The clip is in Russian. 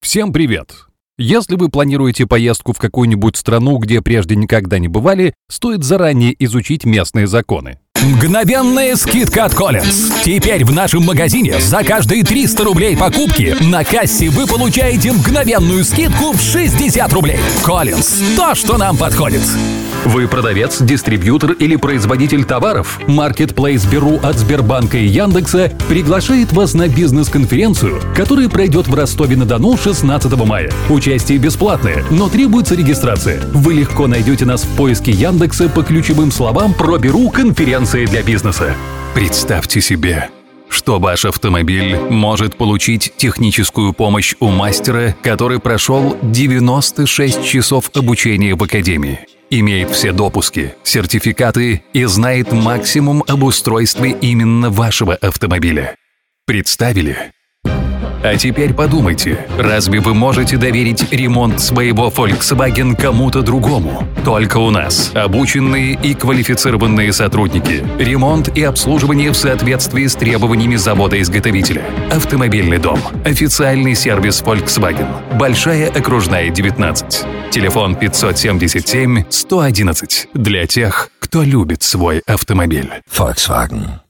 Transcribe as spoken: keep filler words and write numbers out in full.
Всем привет! Если вы планируете поездку в какую-нибудь страну, где прежде никогда не бывали, стоит заранее изучить местные законы. Мгновенная скидка от Collins. Теперь в нашем магазине за каждые триста рублей покупки на кассе вы получаете мгновенную скидку в шестьдесят рублей. Collins. То, что нам подходит. Вы продавец, дистрибьютор или производитель товаров? Marketplace Беру от Сбербанка и Яндекса приглашает вас на бизнес-конференцию, которая пройдет в Ростове-на-Дону шестнадцатого мая. Участие бесплатное, но требуется регистрация. Вы легко найдете нас в поиске Яндекса по ключевым словам про Беру конференции для бизнеса. Представьте себе, что ваш автомобиль может получить техническую помощь у мастера, который прошел девяносто шесть часов обучения в академии, имеет все допуски, сертификаты и знает максимум об устройстве именно вашего автомобиля. Представили? А теперь подумайте, разве вы можете доверить ремонт своего Volkswagen кому-то другому? Только у нас обученные и квалифицированные сотрудники. Ремонт и обслуживание в соответствии с требованиями завода-изготовителя. Автомобильный дом. Официальный сервис Volkswagen. Большая окружная, девятнадцать. Телефон пятьсот семьдесят семь сто одиннадцать. Для тех, кто любит свой автомобиль. Volkswagen.